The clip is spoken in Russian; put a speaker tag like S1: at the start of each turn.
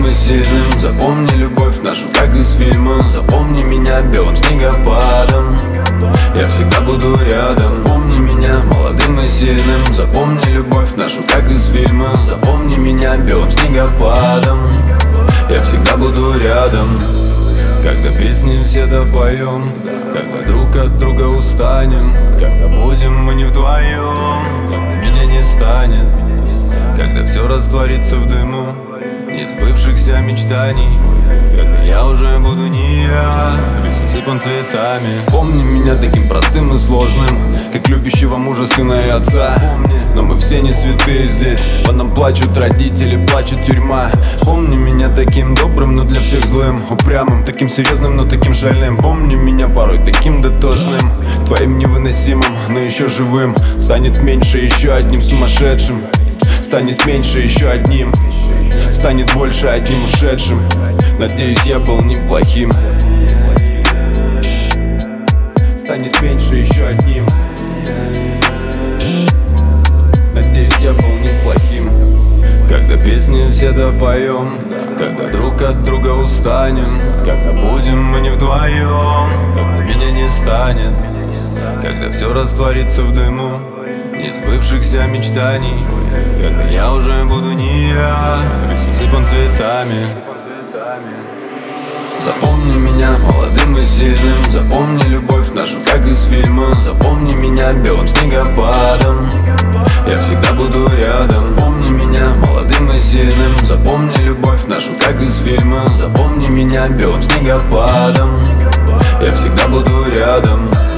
S1: молодым и сильным. Запомни любовь нашу, как из фильма. Запомни меня белым снегопадом, я всегда буду рядом. Запомни меня молодым и сильным. Запомни любовь нашу, как из фильма. Запомни меня белым снегопадом, я всегда буду рядом. Когда песни все допоем, когда друг от друга устанем, когда будем мы не вдвоем, когда меня не станет, когда все растворится в дыму несбывшихся мечтаний, когда я уже буду не я, весь усыпан цветами. Помни меня таким простым и сложным, как любящего мужа, сына и отца. Но мы все не святые здесь, по нам плачут родители, плачет тюрьма. Помни меня таким добрым, но для всех злым, упрямым, таким серьезным, но таким шальным. Помни меня порой таким дотошным, твоим невыносимым, но еще живым. Станет меньше еще одним сумасшедшим, станет меньше еще одним, станет больше одним ушедшим. Надеюсь, я был неплохим. Станет меньше еще одним. Надеюсь, я был неплохим. Когда песни все допоем, когда друг от друга устанем, когда будем мы не вдвоем, когда меня не станет, когда все растворится в дыму несбывшихся мечтаний, когда я уже буду не я, весь усыпан цветами. Запомни меня молодым и сильным. Запомни любовь нашу, как из фильма. Запомни меня белым снегопадом, я всегда буду рядом. Запомни меня молодым и сильным. Запомни любовь нашу, как из фильма. Запомни меня белым снегопадом, я всегда буду рядом.